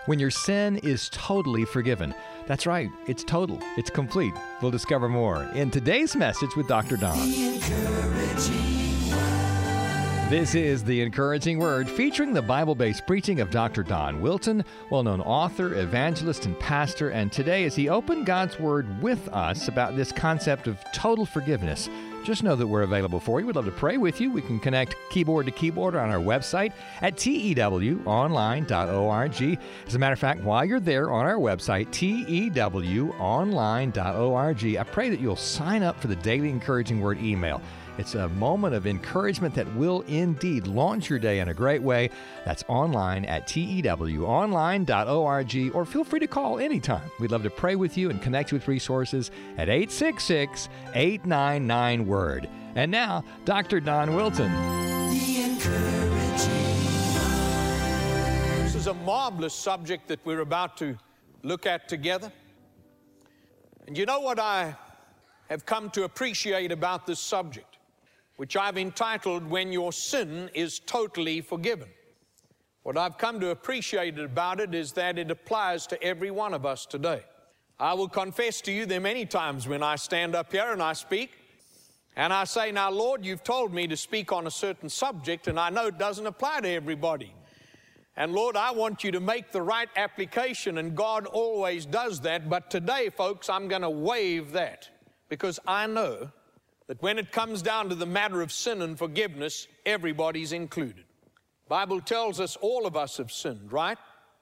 when your sin is totally forgiven. That's right, it's total, it's complete. We'll discover more in today's message with Dr. Don. This is The Encouraging Word, featuring the Bible-based preaching of Dr. Don Wilton, well-known author, evangelist, and pastor. And today, as he opened God's Word with us about this concept of total forgiveness, just know that we're available for you. We'd love to pray with you. We can connect keyboard to keyboard on our website at tewonline.org. As a matter of fact, while you're there on our website, tewonline.org, I pray that you'll sign up for the Daily Encouraging Word email. It's a moment of encouragement that will indeed launch your day in a great way. That's online at tewonline.org, or feel free to call anytime. We'd love to pray with you and connect you with resources at 866-899-WORD. And now, Dr. Don Wilton. This is a marvelous subject that we're about to look at together. And you know what I have come to appreciate about this subject, which I've entitled, When Your Sin is Totally Forgiven. What I've come to appreciate about it is that it applies to every one of us today. I will confess to you there are many times when I stand up here and I speak, and I say, now, Lord, you've told me to speak on a certain subject, and I know it doesn't apply to everybody. And Lord, I want you to make the right application, and God always does that. But today, folks, I'm going to waive that, because I know that when it comes down to the matter of sin and forgiveness, everybody's included. Bible tells us all of us have sinned, right?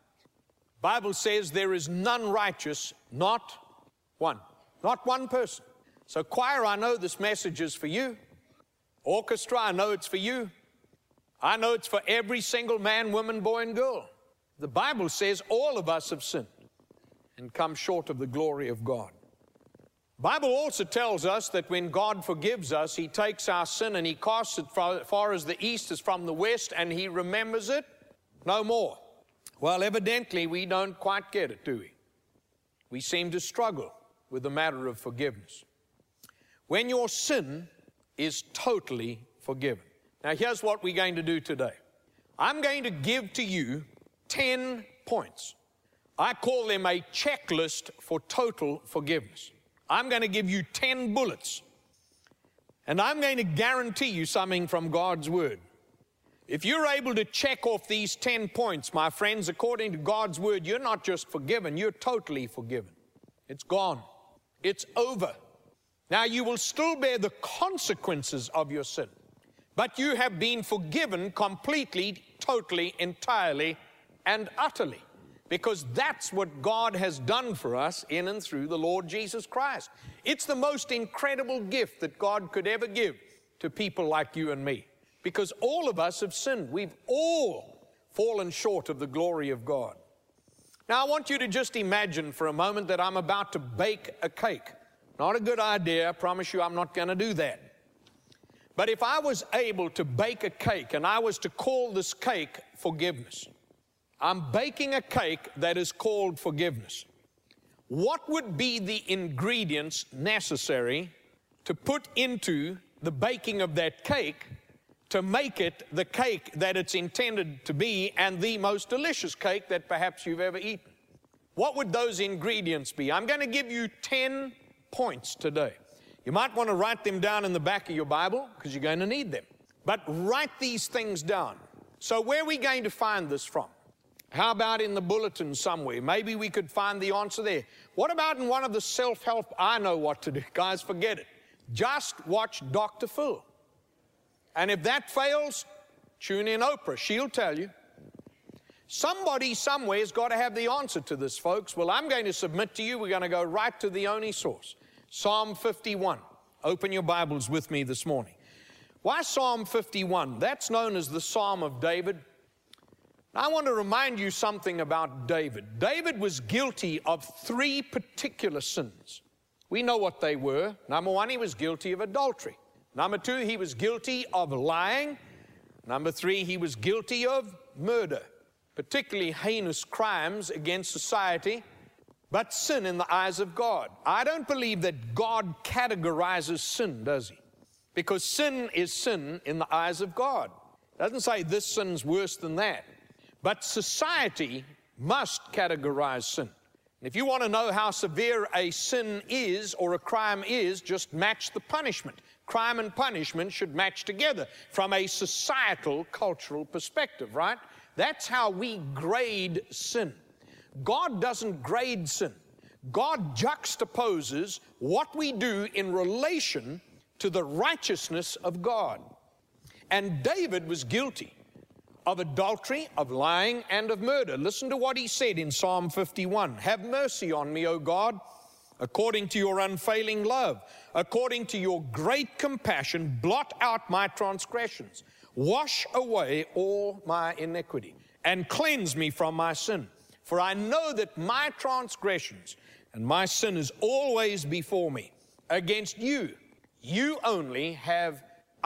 Bible says there is none righteous, not one. Not one person. So choir, I know this message is for you. Orchestra, I know it's for you. I know it's for every single man, woman, boy, and girl. The Bible says all of us have sinned and come short of the glory of God. Bible also tells us that when God forgives us, He takes our sin and He casts it far as the east is from the west, and He remembers it no more. Well, evidently, we don't quite get it, do we? We seem to struggle with the matter of forgiveness. When your sin is totally forgiven. Now, here's what we're going to do today. I'm going to give to you 10 points. I call them a checklist for total forgiveness. I'm going to give you 10 bullets, and I'm going to guarantee you something from God's Word. If you're able to check off these 10 points, my friends, according to God's Word, you're not just forgiven, you're totally forgiven. It's gone. It's over. Now, you will still bear the consequences of your sin, but you have been forgiven completely, totally, entirely, and utterly. Because that's what God has done for us in and through the Lord Jesus Christ. It's the most incredible gift that God could ever give to people like you and me. Because all of us have sinned. We've all fallen short of the glory of God. Now, I want you to just imagine for a moment that I'm about to bake a cake. Not a good idea. I promise you I'm not going to do that. But if I was able to bake a cake and I was to call this cake forgiveness, I'm baking a cake that is called forgiveness. What would be the ingredients necessary to put into the baking of that cake to make it the cake that it's intended to be and the most delicious cake that perhaps you've ever eaten? What would those ingredients be? I'm going to give you 10 points today. You might want to write them down in the back of your Bible because you're going to need them. But write these things down. So where are we going to find this from? How about in the bulletin somewhere? Maybe we could find the answer there. What about in one of the self-help? I know what to do. Guys, forget it. Just watch Dr. Phil. And if that fails, tune in Oprah. She'll tell you. Somebody somewhere has got to have the answer to this, folks. Well, I'm going to submit to you. We're going to go right to the only source. Psalm 51. Open your Bibles with me this morning. Why Psalm 51? That's known as the Psalm of David. Now, I want to remind you something about David. David was guilty of 3 particular sins. We know what they were. Number 1, he was guilty of adultery. Number 2, he was guilty of lying. Number 3, he was guilty of murder, particularly heinous crimes against society, but sin in the eyes of God. I don't believe that God categorizes sin, does He? Because sin is sin in the eyes of God. It doesn't say this sin's worse than that. But society must categorize sin. If you want to know how severe a sin is or a crime is, just match the punishment. Crime and punishment should match together from a societal, cultural perspective, right? That's how we grade sin. God doesn't grade sin. God juxtaposes what we do in relation to the righteousness of God. And David was guilty of adultery, of lying, and of murder. Listen to what he said in Psalm 51. Have mercy on me, O God, according to your unfailing love. According to your great compassion, blot out my transgressions. Wash away all my iniquity, and cleanse me from my sin. For I know that my transgressions and my sin is always before me. Against you, you only have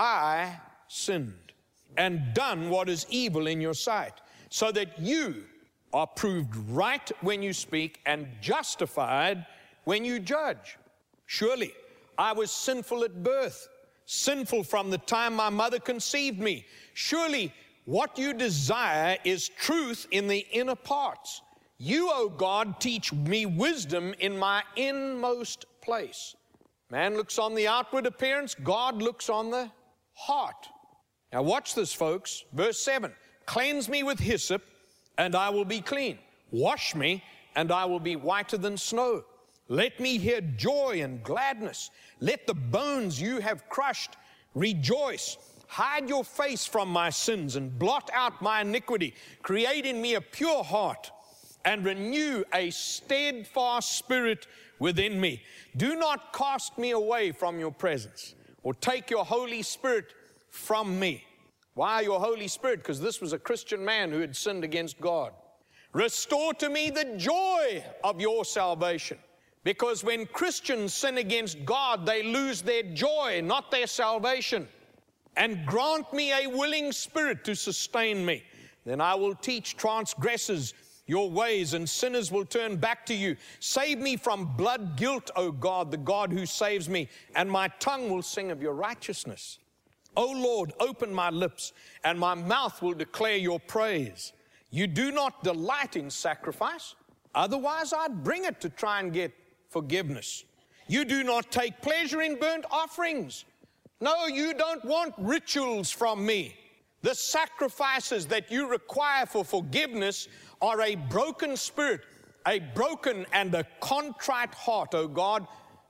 I sinned, and done what is evil in your sight, so that you are proved right when you speak and justified when you judge. Surely I was sinful at birth, sinful from the time my mother conceived me. Surely what you desire is truth in the inner parts. You, O God, teach me wisdom in my inmost place. Man looks on the outward appearance, God looks on the heart. Now watch this, folks. Verse 7, cleanse me with hyssop, and I will be clean. Wash me, and I will be whiter than snow. Let me hear joy and gladness. Let the bones you have crushed rejoice. Hide your face from my sins and blot out my iniquity. Create in me a pure heart and renew a steadfast spirit within me. Do not cast me away from your presence or take your Holy Spirit from me. Why your Holy Spirit? Because this was a Christian man who had sinned against God. Restore to me the joy of your salvation. Because when Christians sin against God, they lose their joy, not their salvation. And grant me a willing spirit to sustain me. Then I will teach transgressors your ways, and sinners will turn back to you. Save me from blood guilt, O God, the God who saves me, and my tongue will sing of your righteousness. O Lord, open my lips, and my mouth will declare your praise. You do not delight in sacrifice, otherwise I'd bring it to try and get forgiveness. You do not take pleasure in burnt offerings. No, you don't want rituals from me. The sacrifices that you require for forgiveness are a broken spirit, a broken and a contrite heart, O God.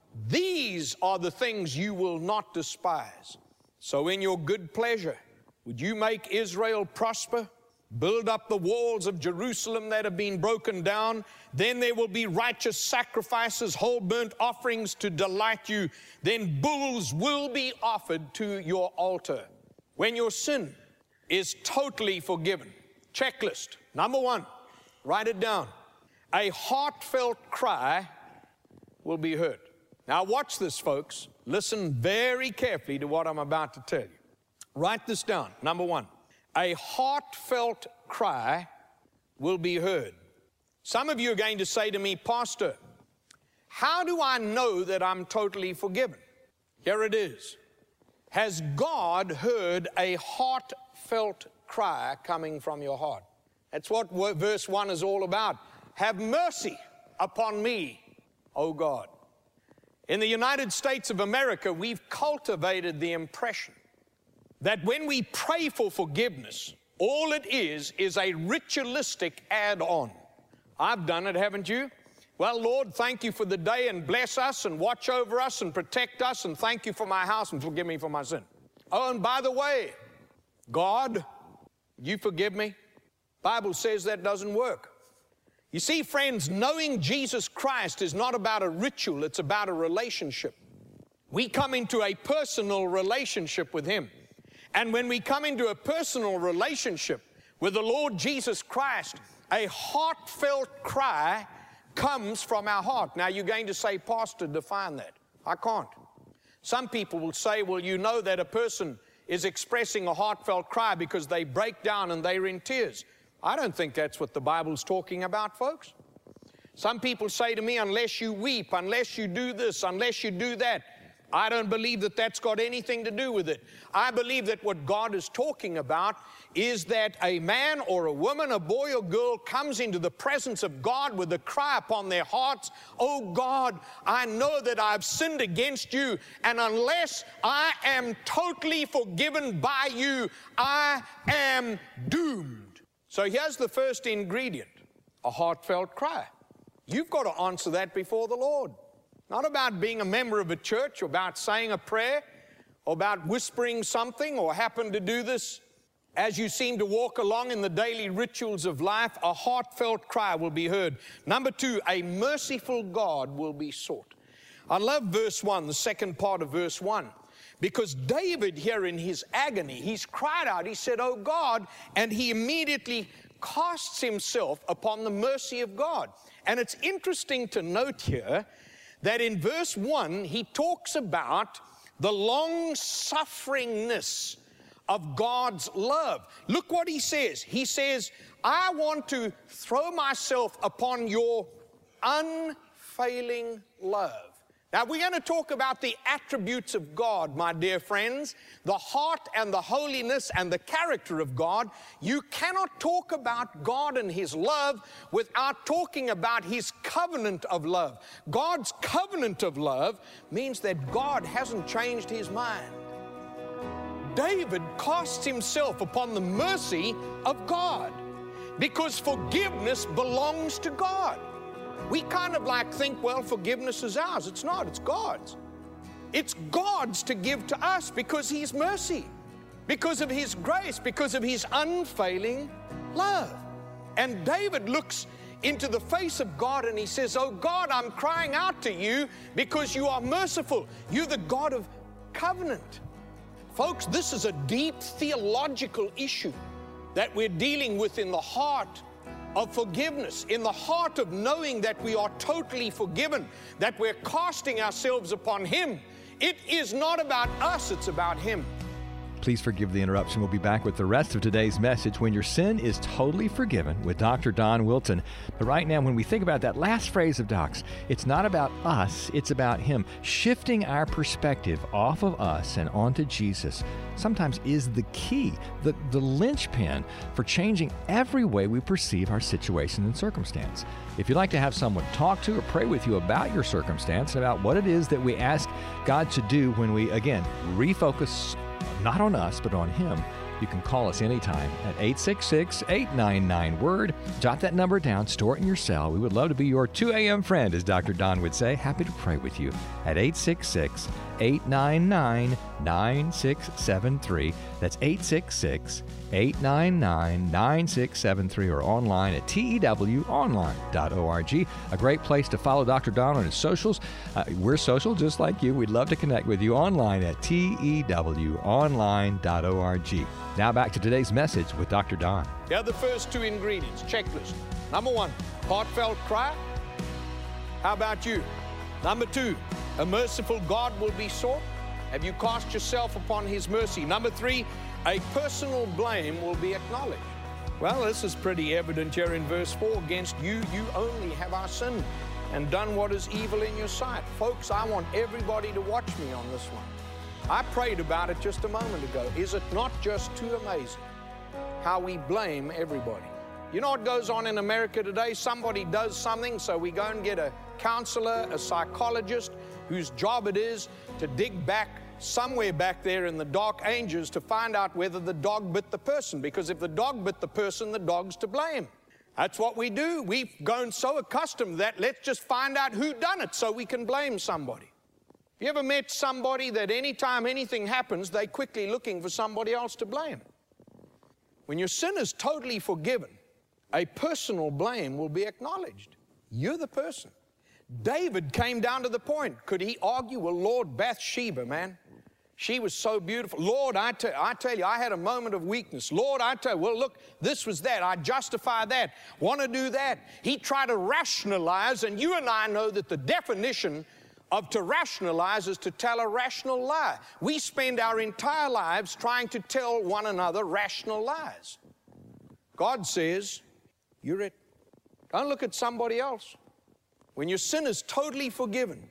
These are the things you will not despise. So in your good pleasure, would you make Israel prosper? Build up the walls of Jerusalem that have been broken down. Then there will be righteous sacrifices, whole burnt offerings to delight you. Then bulls will be offered to your altar. When your sin is totally forgiven. Checklist. Number one, write it down. A heartfelt cry will be heard. Now watch this, folks. Listen very carefully to what I'm about to tell you. Write this down. Number one, a heartfelt cry will be heard. Some of you are going to say to me, Pastor, how do I know that I'm totally forgiven? Here it is. Has God heard a heartfelt cry coming from your heart? That's what verse 1 is all about. Have mercy upon me, O God. In the United States of America, we've cultivated the impression that when we pray for forgiveness, all it is a ritualistic add-on. I've done it, haven't you? Well, Lord, thank you for the day and bless us and watch over us and protect us and thank you for my house and forgive me for my sin. Oh, and by the way, God, you forgive me? Bible says that doesn't work. You see, friends, knowing Jesus Christ is not about a ritual, it's about a relationship. We come into a personal relationship with Him. And when we come into a personal relationship with the Lord Jesus Christ, a heartfelt cry comes from our heart. Now you're going to say, Pastor, define that. I can't. Some people will say, well, you know that a person is expressing a heartfelt cry because they break down and they're in tears. I don't think that's what the Bible's talking about, folks. Some people say to me, unless you weep, unless you do this, unless you do that, I don't believe that that's got anything to do with it. I believe that what God is talking about is that a man or a woman, a boy or girl comes into the presence of God with a cry upon their hearts, "Oh God, I know that I've sinned against you, and unless I am totally forgiven by you, I am doomed." So here's the first ingredient, a heartfelt cry. You've got to answer that before the Lord. Not about being a member of a church, or about saying a prayer, or about whispering something, or happen to do this as you seem to walk along in the daily rituals of life. A heartfelt cry will be heard. Number two, a merciful God will be sought. I love verse 1, the second part of verse 1, because David here in his agony, he's cried out, he said, "Oh God," and he immediately casts himself upon the mercy of God. And it's interesting to note here that in verse 1, he talks about the long-sufferingness of God's love. Look what he says. He says, "I want to throw myself upon your unfailing love." Now, we're going to talk about the attributes of God, my dear friends, the heart and the holiness and the character of God. You cannot talk about God and His love without talking about His covenant of love. God's covenant of love means that God hasn't changed His mind. David casts himself upon the mercy of God because forgiveness belongs to God. We kind of like think, well, forgiveness is ours. It's not, it's God's. It's God's to give to us because He's mercy, because of His grace, because of His unfailing love. And David looks into the face of God and he says, "Oh God, I'm crying out to you because you are merciful. You're the God of covenant." Folks, this is a deep theological issue that we're dealing with in the heart of forgiveness, in the heart of knowing that we are totally forgiven, that we're casting ourselves upon Him. It is not about us, it's about Him. Please forgive the interruption. We'll be back with the rest of today's message, When Your Sin is Totally Forgiven, with Dr. Don Wilton. But right now, when we think about that last phrase of Doc's, it's not about us, it's about Him. Shifting our perspective off of us and onto Jesus sometimes is the key, the linchpin for changing every way we perceive our situation and circumstance. If you'd like to have someone talk to or pray with you about your circumstance and about what it is that we ask God to do when we, again, refocus not on us, but on Him, you can call us anytime at 866-899-WORD. Jot that number down, store it in your cell. We would love to be your 2 a.m. friend, as Dr. Don would say. Happy to pray with you at 866-899-9673. That's 866-899-9673, or online at tewonline.org. A great place to follow Dr. Don on his socials. We're social just like you. We'd love to connect with you online at tewonline.org. Now back to today's message with Dr. Don. Here are the first two ingredients, checklist. Number one, heartfelt cry. How about you? Number two, a merciful God will be sought. Have you cast yourself upon His mercy? Number three, a personal blame will be acknowledged. Well, this is pretty evident here in verse 4. Against you, you only have I sinned and done what is evil in your sight. Folks, I want everybody to watch me on this one. I prayed about it just a moment ago. Is it not just too amazing how we blame everybody? You know what goes on in America today? Somebody does something, so we go and get a counselor, a psychologist, whose job it is to dig back somewhere back there in the dark ages to find out whether the dog bit the person. Because if the dog bit the person, the dog's to blame. That's what we do. We've grown so accustomed to that, let's just find out who done it so we can blame somebody. You ever met somebody that anytime anything happens, they're quickly looking for somebody else to blame? When your sin is totally forgiven, a personal blame will be acknowledged. You're the person. David came down to the point. Could he argue? Well, Lord, Bathsheba, man, she was so beautiful. Lord, I tell you, I had a moment of weakness. Lord, I tell you, well, look, this was that. I justify that. Want to do that. He tried to rationalize, and you and I know that the definition of to rationalize is to tell a rational lie. We spend our entire lives trying to tell one another rational lies. God says, you're it. Don't look at somebody else. When your sin is totally forgiven,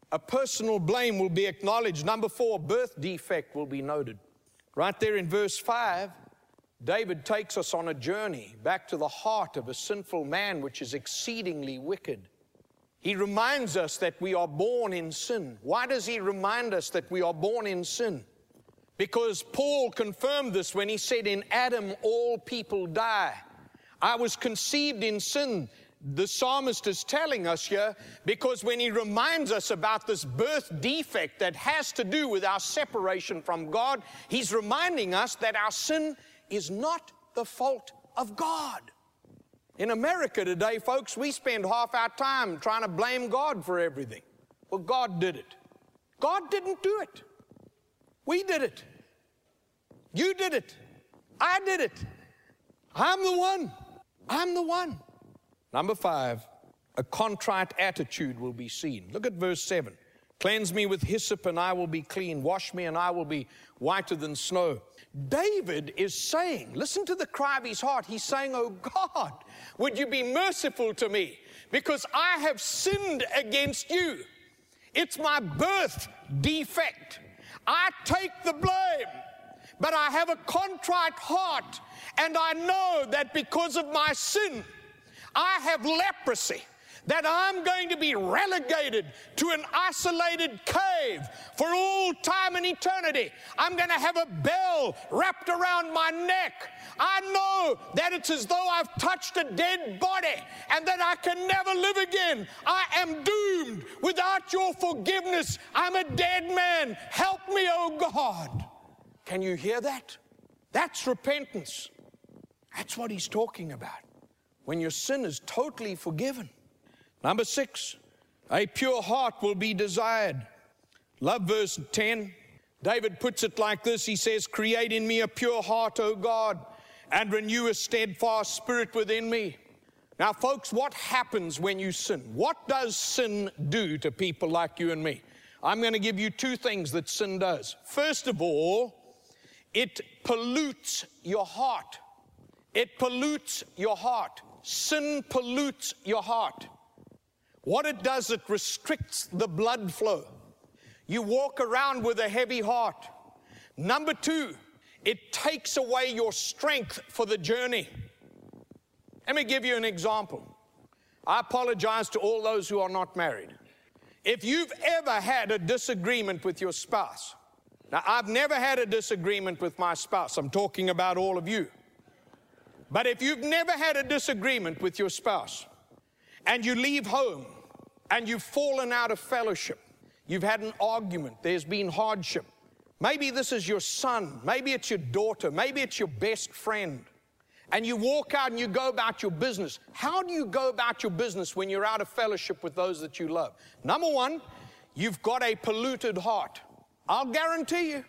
A personal blame will be acknowledged. Number 4, birth defect will be noted. Right there in verse 5, David takes us on a journey back to the heart of a sinful man which is exceedingly wicked. He reminds us that we are born in sin. Why does he remind us that we are born in sin? Because Paul confirmed this when he said, in Adam all people die. I was conceived in sin. The psalmist is telling us here, because when he reminds us about this birth defect that has to do with our separation from God, he's reminding us that our sin is not the fault of God. In America today, folks, we spend half our time trying to blame God for everything. Well, God did it. God didn't do it. We did it. You did it. I did it. I'm the one. I'm the one. Number 5, a contrite attitude will be seen. Look at verse 7. Cleanse me with hyssop and I will be clean. Wash me and I will be whiter than snow. David is saying, listen to the cry of his heart. He's saying, oh God, would you be merciful to me? Because I have sinned against you. It's my birth defect. I take the blame. But I have a contrite heart. And I know that because of my sin, I have leprosy, that I'm going to be relegated to an isolated cave for all time and eternity. I'm going to have a bell wrapped around my neck. I know that it's as though I've touched a dead body and that I can never live again. I am doomed. Without your forgiveness, I'm a dead man. Help me, oh God. Can you hear that? That's repentance. That's what he's talking about. When your sin is totally forgiven. Number 6, a pure heart will be desired. Love verse 10. David puts it like this. He says, create in me a pure heart, O God, and renew a steadfast spirit within me. Now, folks, what happens when you sin? What does sin do to people like you and me? I'm going to give you 2 things that sin does. First of all, it pollutes your heart. It pollutes your heart. Sin pollutes your heart. What it does, it restricts the blood flow. You walk around with a heavy heart. Number 2, it takes away your strength for the journey. Let me give you an example. I apologize to all those who are not married. If you've ever had a disagreement with your spouse, now I've never had a disagreement with my spouse. I'm talking about all of you. But if you've never had a disagreement with your spouse and you leave home and you've fallen out of fellowship, you've had an argument, there's been hardship. Maybe this is your son, maybe it's your daughter, maybe it's your best friend. And you walk out and you go about your business. How do you go about your business when you're out of fellowship with those that you love? Number 1, you've got a polluted heart. I'll guarantee you,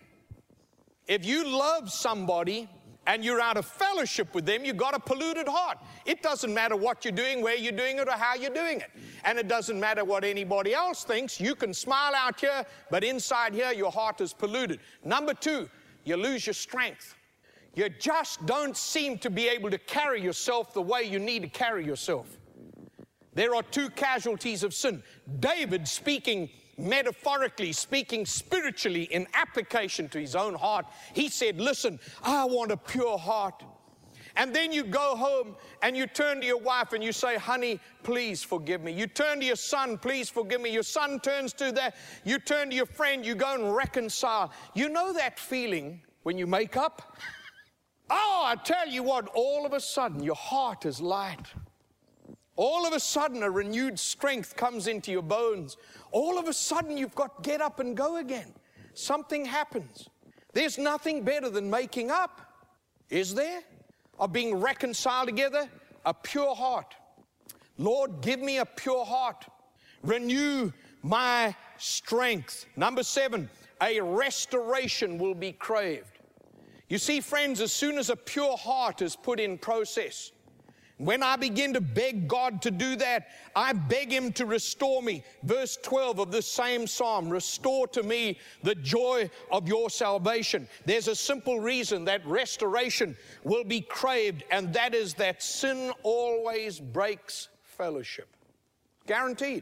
if you love somebody and you're out of fellowship with them, you've got a polluted heart. It doesn't matter what you're doing, where you're doing it, or how you're doing it. And it doesn't matter what anybody else thinks. You can smile out here, but inside here, your heart is polluted. Number 2, you lose your strength. You just don't seem to be able to carry yourself the way you need to carry yourself. There are 2 casualties of sin. David, speaking metaphorically, speaking spiritually in application to his own heart, he said, listen, I want a pure heart. And then you go home and you turn to your wife and you say, honey, please forgive me. You turn to your son, please forgive me. Your son turns to that. You turn to your friend, you go and reconcile. You know that feeling when you make up? Oh, I tell you what, all of a sudden your heart is light. All of a sudden a renewed strength comes into your bones. All of a sudden you've got get up and go again. Something happens. There's nothing better than making up, is there? Of being reconciled together, a pure heart. Lord, give me a pure heart. Renew my strength. Number 7, a restoration will be craved. You see, friends, as soon as a pure heart is put in process, when I begin to beg God to do that, I beg Him to restore me. Verse 12 of this same psalm, restore to me the joy of your salvation. There's a simple reason that restoration will be craved, and that is that sin always breaks fellowship. Guaranteed.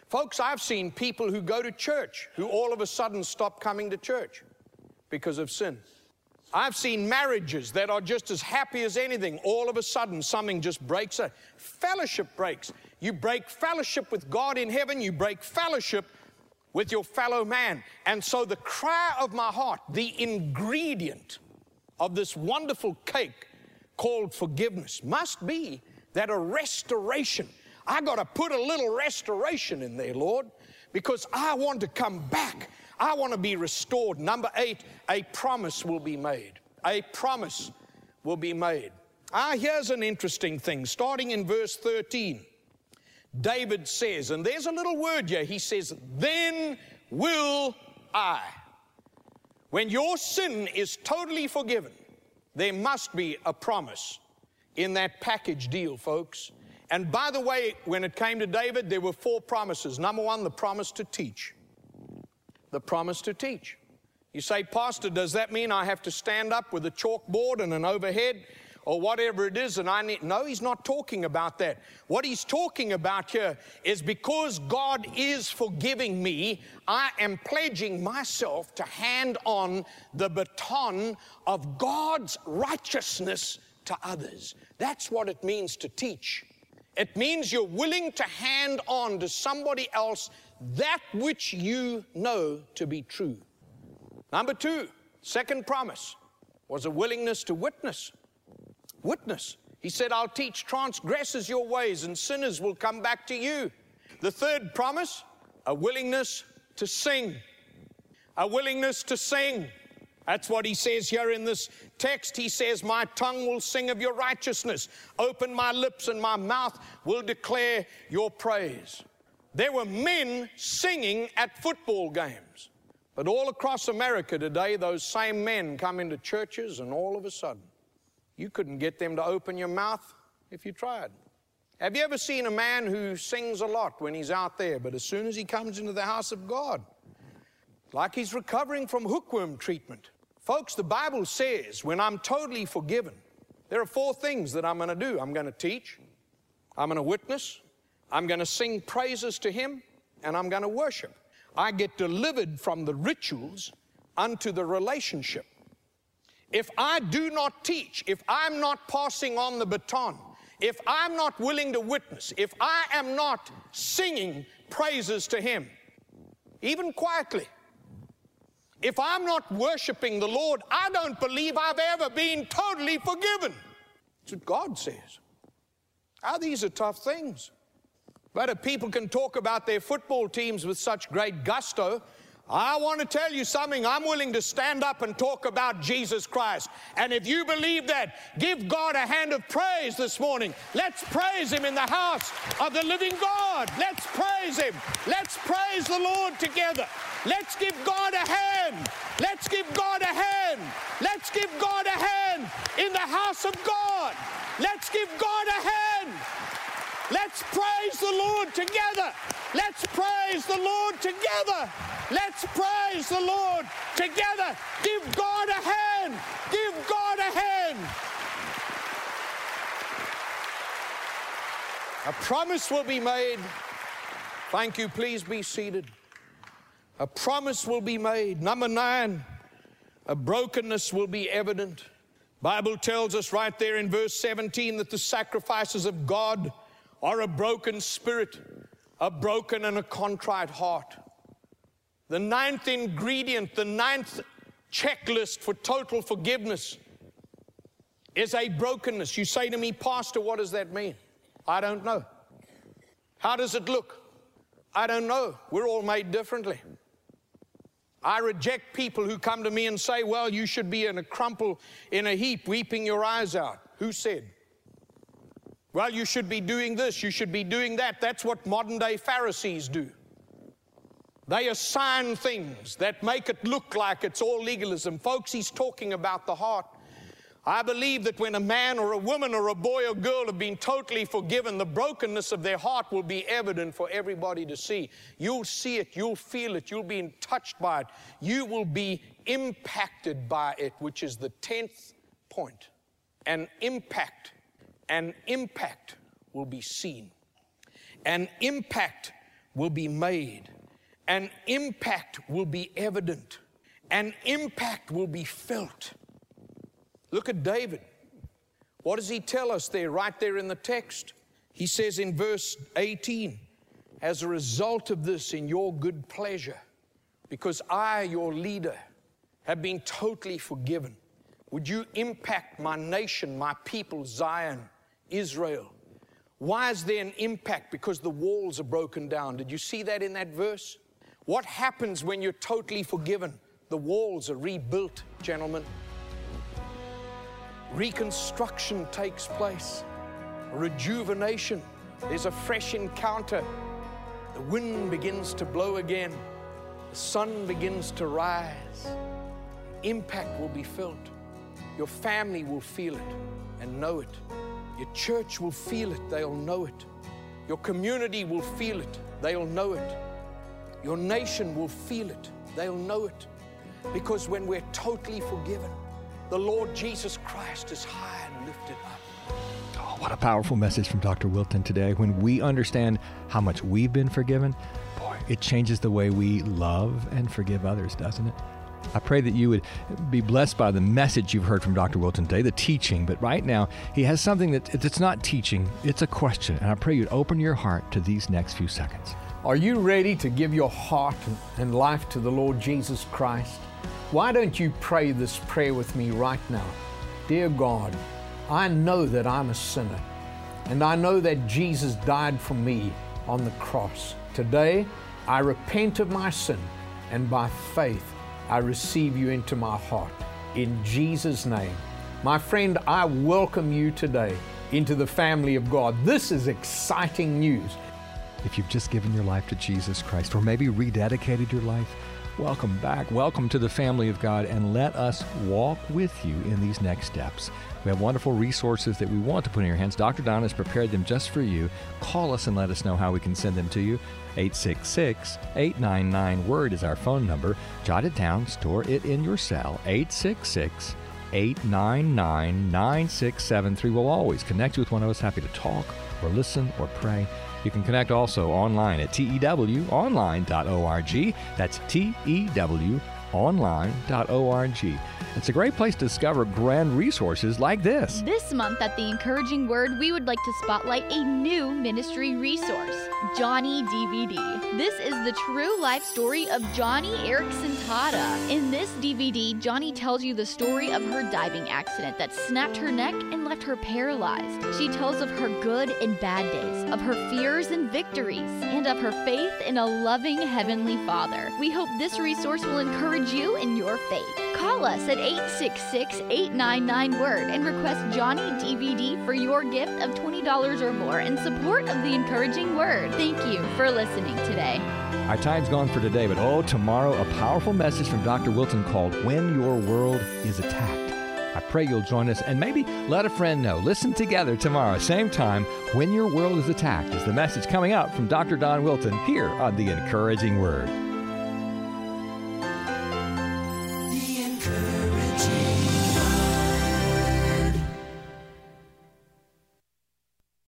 Folks, I've seen people who go to church who all of a sudden stop coming to church because of sin. I've seen marriages that are just as happy as anything. All of a sudden, something just breaks. Fellowship breaks. You break fellowship with God in heaven. You break fellowship with your fellow man. And so the cry of my heart, the ingredient of this wonderful cake called forgiveness, must be that a restoration. I got to put a little restoration in there, Lord, because I want to come back. I want to be restored. Number 8, a promise will be made. A promise will be made. Here's an interesting thing. Starting in verse 13, David says, and there's a little word here. He says, then will I. When your sin is totally forgiven, there must be a promise in that package deal, folks. And by the way, when it came to David, there were 4 promises. Number 1, the promise to teach. The promise to teach. You say, Pastor, does that mean I have to stand up with a chalkboard and an overhead or whatever it is and I need? No, he's not talking about that. What he's talking about here is because God is forgiving me, I am pledging myself to hand on the baton of God's righteousness to others. That's what it means to teach. It means you're willing to hand on to somebody else that which you know to be true. Number 2, second promise, was a willingness to witness. Witness. He said, I'll teach transgressors your ways and sinners will come back to you. The third promise, a willingness to sing. A willingness to sing. That's what he says here in this text. He says, my tongue will sing of your righteousness. Open my lips and my mouth will declare your praise. There were men singing at football games. But all across America today, those same men come into churches and all of a sudden, you couldn't get them to open your mouth if you tried. Have you ever seen a man who sings a lot when he's out there, but as soon as he comes into the house of God, like he's recovering from hookworm treatment? Folks, the Bible says when I'm totally forgiven, there are 4 things that I'm going to do. I'm going to teach, I'm going to witness, I'm going to sing praises to Him, and I'm going to worship. I get delivered from the rituals unto the relationship. If I do not teach, if I'm not passing on the baton, if I'm not willing to witness, if I am not singing praises to Him, even quietly, if I'm not worshiping the Lord, I don't believe I've ever been totally forgiven. That's what God says. These are tough things. But if people can talk about their football teams with such great gusto, I want to tell you something. I'm willing to stand up and talk about Jesus Christ. And if you believe that, give God a hand of praise this morning. Let's praise Him in the house of the living God. Let's praise Him. Let's praise the Lord together. Let's give God a hand. Let's give God a hand. Let's give God a hand in the house of God. Let's give God a hand. Let's praise the Lord together. Let's praise the Lord together. Let's praise the Lord together. Give God a hand. Give God a hand. A promise will be made. Thank you. Please be seated. A promise will be made. Number 9, a brokenness will be evident. Bible tells us right there in verse 17 that the sacrifices of God are a broken spirit, a broken and a contrite heart. The 9th ingredient, the 9th checklist for total forgiveness is a brokenness. You say to me, Pastor, what does that mean? I don't know. How does it look? I don't know. We're all made differently. I reject people who come to me and say, well, you should be in a crumple, in a heap, weeping your eyes out. Who said? Well, you should be doing this, you should be doing that. That's what modern day Pharisees do. They assign things that make it look like it's all legalism. Folks, he's talking about the heart. I believe that when a man or a woman or a boy or girl have been totally forgiven, the brokenness of their heart will be evident for everybody to see. You'll see it, you'll feel it, you'll be touched by it. You will be impacted by it, which is the 10th point. An impact will be seen. An impact will be made. An impact will be evident. An impact will be felt. Look at David. What does he tell us there, right there in the text? He says in verse 18, as a result of this, in your good pleasure, because I, your leader, have been totally forgiven, would you impact my nation, my people, Zion, Israel? Why is there an impact? Because the walls are broken down. Did you see that in that verse? What happens when you're totally forgiven? The walls are rebuilt, gentlemen. Reconstruction takes place. Rejuvenation. There's a fresh encounter. The wind begins to blow again. The sun begins to rise. Impact will be felt. Your family will feel it and know it. Your church will feel it, they'll know it. Your community will feel it, they'll know it. Your nation will feel it, they'll know it. Because when we're totally forgiven, the Lord Jesus Christ is high and lifted up. Oh, what a powerful message from Dr. Wilton today. When we understand how much we've been forgiven, boy, it changes the way we love and forgive others, doesn't it? I pray that you would be blessed by the message you've heard from Dr. Wilton today, the teaching. But right now, he has something that's not teaching, it's a question. And I pray you'd open your heart to these next few seconds. Are you ready to give your heart and life to the Lord Jesus Christ? Why don't you pray this prayer with me right now? Dear God, I know that I'm a sinner, and I know that Jesus died for me on the cross. Today, I repent of my sin, and by faith, I receive you into my heart. In Jesus' name. My friend, I welcome you today into the family of God. This is exciting news. If you've just given your life to Jesus Christ, or maybe rededicated your life, welcome back. Welcome to the family of God, and let us walk with you in these next steps. We have wonderful resources that we want to put in your hands. Dr. Don has prepared them just for you. Call us and let us know how we can send them to you. 866-899-WORD is our phone number. Jot it down, store it in your cell. 866-899-9673. We'll always connect you with one of us, happy to talk or listen or pray. You can connect also online at tewonline.org. That's tewonline.org. It's a great place to discover grand resources like this. This month at The Encouraging Word, we would like to spotlight a new ministry resource, Johnny DVD. This is the true life story of Johnny Erickson Tata. In this DVD, Johnny tells you the story of her diving accident that snapped her neck and left her paralyzed. She tells of her good and bad days, of her fears and victories, and of her faith in a loving Heavenly Father. We hope this resource will encourage you in your faith. Call us at 866-899-WORD and request Johnny DVD for your gift of $20 or more in support of The Encouraging Word. Thank you for listening today. Our time's gone for today, but tomorrow a powerful message from Dr. Wilton called When Your World is Attacked. I pray you'll join us and maybe let a friend know. Listen together tomorrow, same time, When Your World is Attacked is the message coming up from Dr. Don Wilton here on The Encouraging Word.